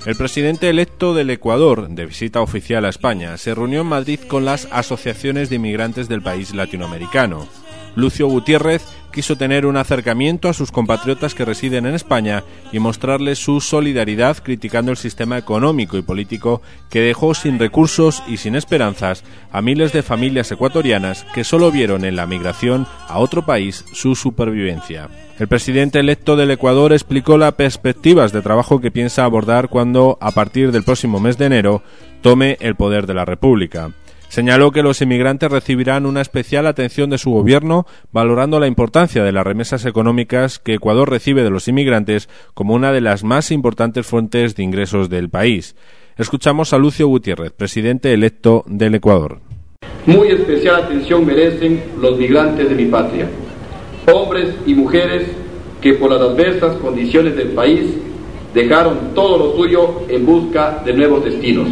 El presidente electo del Ecuador, de visita oficial a España, se reunió en Madrid con las asociaciones de inmigrantes del país latinoamericano. Lucio Gutiérrez quiso tener un acercamiento a sus compatriotas que residen en España y mostrarles su solidaridad criticando el sistema económico y político que dejó sin recursos y sin esperanzas a miles de familias ecuatorianas que solo vieron en la migración a otro país su supervivencia. El presidente electo del Ecuador explicó las perspectivas de trabajo que piensa abordar cuando, a partir del próximo mes de enero, tome el poder de la República. Señaló que los inmigrantes recibirán una especial atención de su gobierno, valorando la importancia de las remesas económicas que Ecuador recibe de los inmigrantes como una de las más importantes fuentes de ingresos del país. Escuchamos a Lucio Gutiérrez, presidente electo del Ecuador. Muy especial atención merecen los migrantes de mi patria, hombres y mujeres que por las adversas condiciones del país dejaron todo lo suyo en busca de nuevos destinos.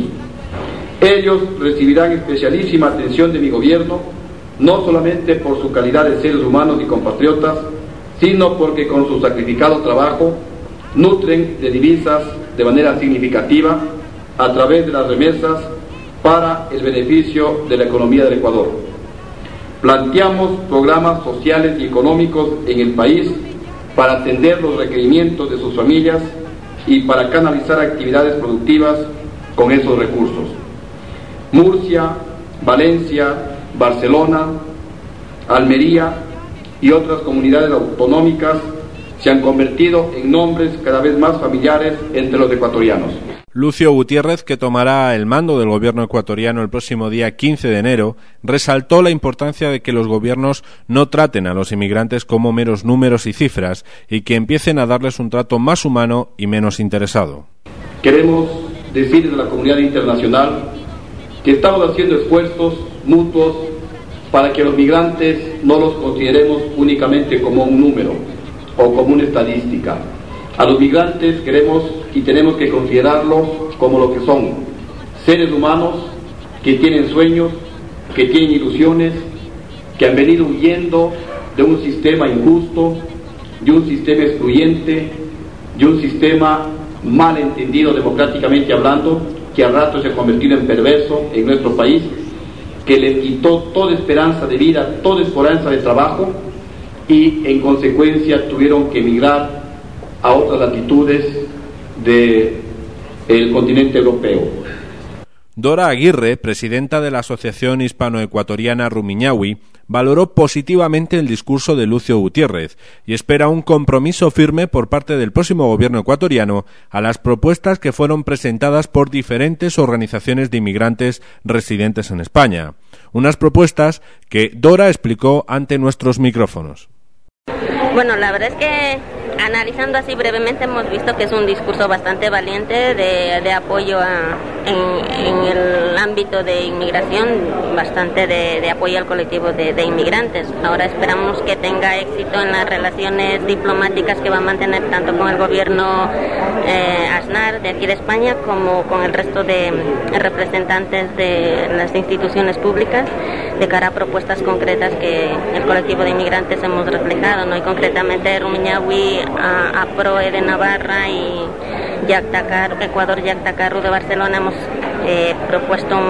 Ellos recibirán especialísima atención de mi gobierno, no solamente por su calidad de seres humanos y compatriotas, sino porque con su sacrificado trabajo nutren de divisas de manera significativa a través de las remesas para el beneficio de la economía del Ecuador. Planteamos programas sociales y económicos en el país para atender los requerimientos de sus familias y para canalizar actividades productivas con esos recursos. Murcia, Valencia, Barcelona, Almería y otras comunidades autonómicas se han convertido en nombres cada vez más familiares entre los ecuatorianos. Lucio Gutiérrez, que tomará el mando del gobierno ecuatoriano el próximo día 15 de enero, resaltó la importancia de que los gobiernos no traten a los inmigrantes como meros números y cifras y que empiecen a darles un trato más humano y menos interesado. Queremos decirles a la comunidad internacional que estamos haciendo esfuerzos mutuos para que los migrantes no los consideremos únicamente como un número o como una estadística. A los migrantes queremos y tenemos que considerarlos como lo que son, seres humanos que tienen sueños, que tienen ilusiones, que han venido huyendo de un sistema injusto, de un sistema excluyente, de un sistema mal entendido democráticamente hablando, que al rato se ha convertido en perverso en nuestro país, que les quitó toda esperanza de vida, toda esperanza de trabajo y en consecuencia tuvieron que emigrar a otras latitudes del continente europeo. Dora Aguirre, presidenta de la Asociación Hispano-Ecuatoriana Rumiñahui, valoró positivamente el discurso de Lucio Gutiérrez y espera un compromiso firme por parte del próximo gobierno ecuatoriano a las propuestas que fueron presentadas por diferentes organizaciones de inmigrantes residentes en España. Unas propuestas que Dora explicó ante nuestros micrófonos. Bueno, la verdad es que analizando así brevemente hemos visto que es un discurso bastante valiente de apoyo en el ámbito de inmigración, bastante de apoyo al colectivo de inmigrantes. Ahora esperamos que tenga éxito en las relaciones diplomáticas que va a mantener tanto con el gobierno Aznar de aquí de España como con el resto de representantes de las instituciones públicas de cara a propuestas concretas que el colectivo de inmigrantes hemos reflejado, ¿no? Y concretamente Rumiñahui, APROE de Navarra y Ecuador Yactacarru de Barcelona hemos propuesto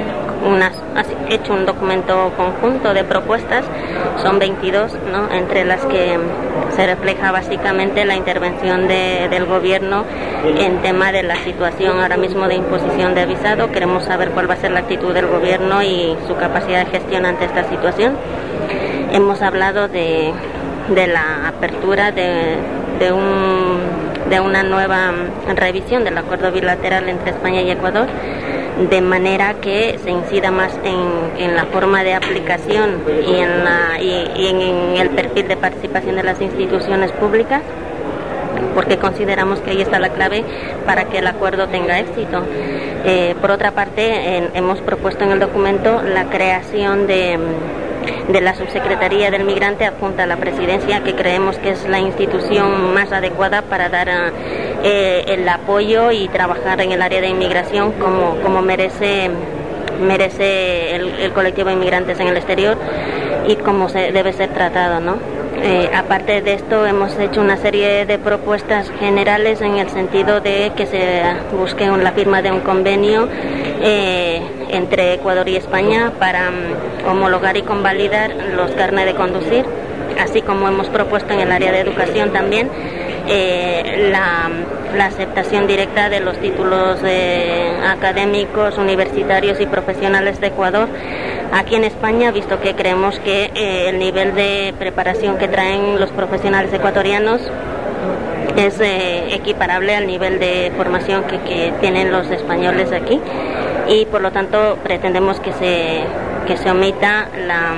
hecho un documento conjunto de propuestas, son 22, ¿no? Entre las que se refleja básicamente la intervención del gobierno en tema de la situación ahora mismo de imposición de visado. Queremos saber cuál va a ser la actitud del gobierno y su capacidad de gestión ante esta situación. Hemos hablado de la apertura de una nueva revisión del acuerdo bilateral entre España y Ecuador, de manera que se incida más en la forma de aplicación y en el perfil de participación de las instituciones públicas, porque consideramos que ahí está la clave para que el acuerdo tenga éxito. Por otra parte, hemos propuesto en el documento la creación de la Subsecretaría del Migrante adjunta a la Presidencia, que creemos que es la institución más adecuada para dar el apoyo y trabajar en el área de inmigración como merece el colectivo de inmigrantes en el exterior y como debe ser tratado, ¿no? Aparte de esto, hemos hecho una serie de propuestas generales en el sentido de que se busque la firma de un convenio entre Ecuador y España para homologar y convalidar los carnets de conducir, así como hemos propuesto en el área de educación también la aceptación directa de los títulos académicos, universitarios y profesionales de Ecuador aquí en España, visto que creemos que el nivel de preparación que traen los profesionales ecuatorianos es equiparable al nivel de formación que tienen los españoles aquí, y por lo tanto pretendemos que se omita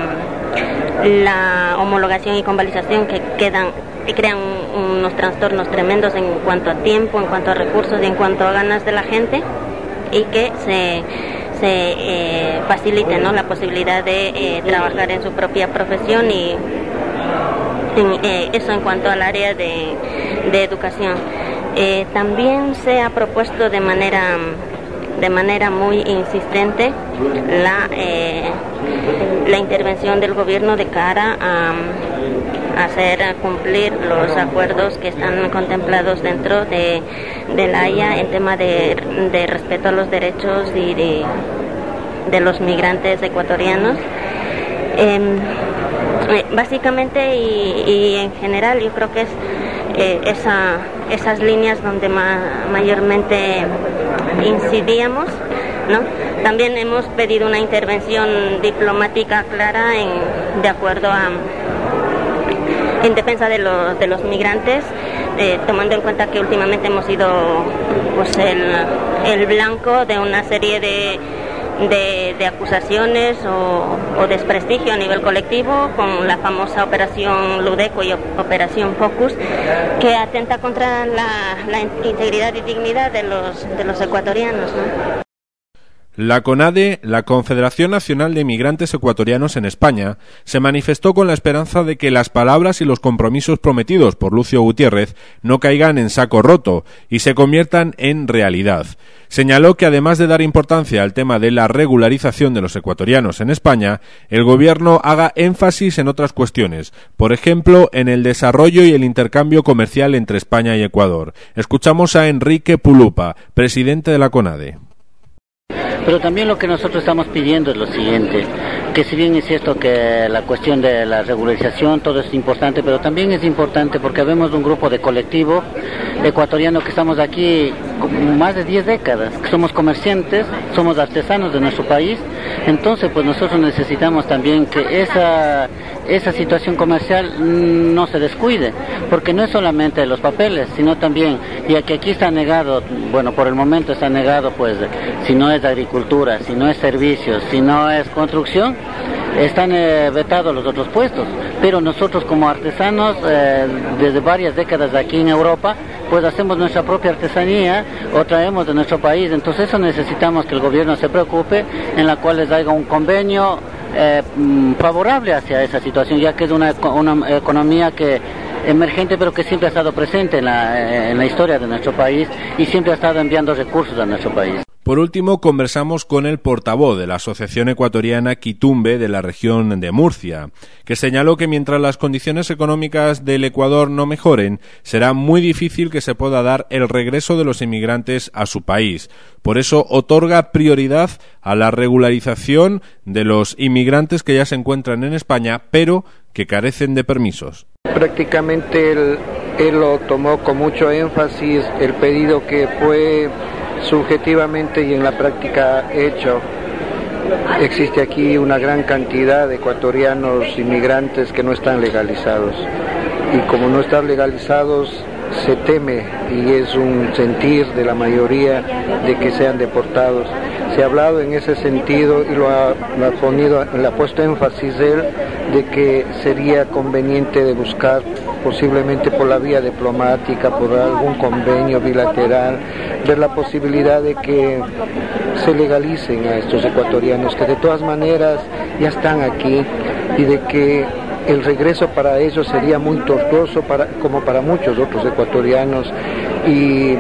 la homologación y convalidación que crean unos trastornos tremendos en cuanto a tiempo, en cuanto a recursos y en cuanto a ganas de la gente, y que se facilite, ¿no?, la posibilidad de trabajar en su propia profesión, y eso en cuanto al área de educación. También se ha propuesto de manera muy insistente la intervención del gobierno de cara a hacer cumplir los acuerdos que están contemplados dentro de la Haya en tema de respeto a los derechos y de los migrantes ecuatorianos. Básicamente y en general yo creo que es esas líneas donde mayormente incidíamos, ¿no? También hemos pedido una intervención diplomática clara de acuerdo en defensa de los migrantes, tomando en cuenta que últimamente hemos sido pues el blanco de una serie de acusaciones o desprestigio a nivel colectivo, con la famosa operación Ludeco y operación Focus, que atenta contra la integridad y dignidad de los ecuatorianos, ¿no? La CONADE, la Confederación Nacional de Migrantes Ecuatorianos en España, se manifestó con la esperanza de que las palabras y los compromisos prometidos por Lucio Gutiérrez no caigan en saco roto y se conviertan en realidad. Señaló que además de dar importancia al tema de la regularización de los ecuatorianos en España, el gobierno haga énfasis en otras cuestiones, por ejemplo, en el desarrollo y el intercambio comercial entre España y Ecuador. Escuchamos a Enrique Pulupa, presidente de la CONADE. Pero también lo que nosotros estamos pidiendo es lo siguiente, que si bien es cierto que la cuestión de la regularización, todo es importante, pero también es importante porque vemos un grupo de colectivo ecuatoriano que estamos aquí más de 10 décadas, que somos comerciantes, somos artesanos de nuestro país, entonces pues nosotros necesitamos también que esa situación comercial no se descuide, porque no es solamente los papeles, sino también, ya que aquí está negado, bueno, por el momento está negado, pues, si no es agricultura, si no es servicios, si no es construcción, están vetados los otros puestos, pero nosotros como artesanos, desde varias décadas aquí en Europa, pues hacemos nuestra propia artesanía o traemos de nuestro país, entonces eso necesitamos que el gobierno se preocupe, en la cual les haga un convenio favorable hacia esa situación, ya que es una economía que emergente, pero que siempre ha estado presente en la historia de nuestro país y siempre ha estado enviando recursos a nuestro país. Por último, conversamos con el portavoz de la Asociación Ecuatoriana Quitumbe de la región de Murcia, que señaló que mientras las condiciones económicas del Ecuador no mejoren, será muy difícil que se pueda dar el regreso de los inmigrantes a su país. Por eso otorga prioridad a la regularización de los inmigrantes que ya se encuentran en España, pero que carecen de permisos. Prácticamente él lo tomó con mucho énfasis, el pedido que fue subjetivamente y en la práctica hecho. Existe aquí una gran cantidad de ecuatorianos inmigrantes que no están legalizados, y como no están legalizados se teme, y es un sentir de la mayoría, de que sean deportados. Se ha hablado en ese sentido y le ha puesto énfasis él, de que sería conveniente de buscar posiblemente por la vía diplomática, por algún convenio bilateral, ver la posibilidad de que se legalicen a estos ecuatorianos que de todas maneras ya están aquí, y de que el regreso para ellos sería muy tortuoso como para muchos otros ecuatorianos, y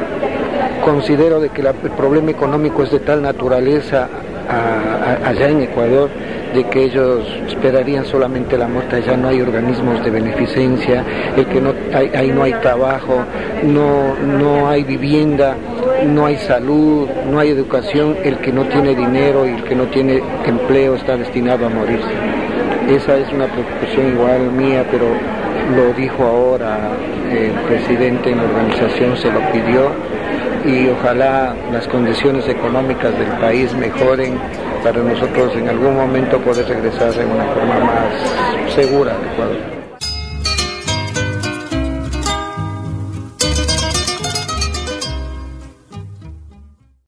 considero de que el problema económico es de tal naturaleza allá en Ecuador, de que ellos esperarían solamente la muerte. Ya no hay organismos de beneficencia, el que no hay, ahí no hay trabajo, no hay vivienda, no hay salud, no hay educación. El que no tiene dinero y el que no tiene empleo está destinado a morirse. Esa es una preocupación igual mía, pero lo dijo ahora el presidente en la organización, se lo pidió, y ojalá las condiciones económicas del país mejoren para nosotros en algún momento poder regresar de una forma más segura al Ecuador.